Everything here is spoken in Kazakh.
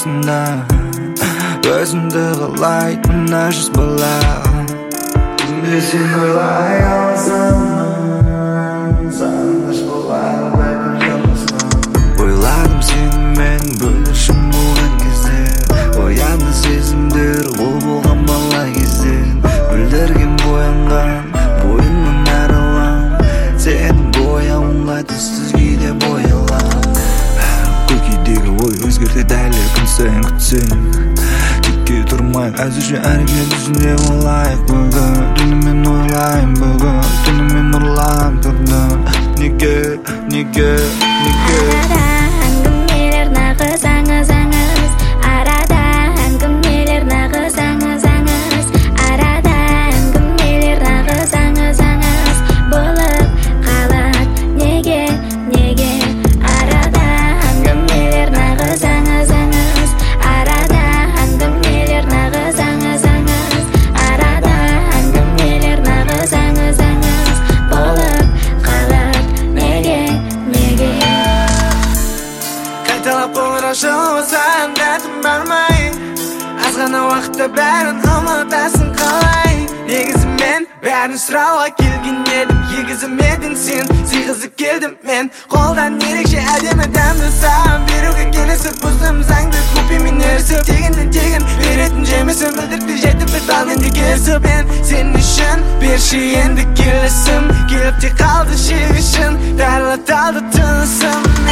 артында өзімді қалайтын нәжіс бала сен ойлай алсамын сағыныш болады бәлкім жалғызсың ойладым сені мен бөлішім болған кезде оянды сезімдер ол болған бала кезден бүлдірген боянған бойымның әр алаң сенің бояуыңға түссіз кейде боялам көкейдегі ой өзгертеді әлі күн сайын күтсең текке тұрмайық әзірше әрекет жүзінде болайық бүгін түнімен ойлайын бүгін түнімен ұрлап тұрдым неге арада әңгімелер нағыз аңыз арада әңгімелер нағыз аңыз арада әңгімелер нағыз аңыз болып қалады неге арада әңгімелер нағыз аңыз арада әңгімелер нағыз аңыз арада әңгімелер нағыз аңыз болып қалады неге қайталап қоңырау шалсаң дәтім бармай аз ғана уақытта бәрін ұмытасың қалай негізі мен бәрін сұрауға келген едім егізім едің сен сыйғызып келдім мен қолдан ерекше әдемі дәмді саған беруге келісіп бұздым заңды купимен ерісіп тегін беретін жемісін білдірді жетіп бір балмен де келісіп мен сен үшін берші енді келісім келіп те қалды шегішін тарлаталды тынысым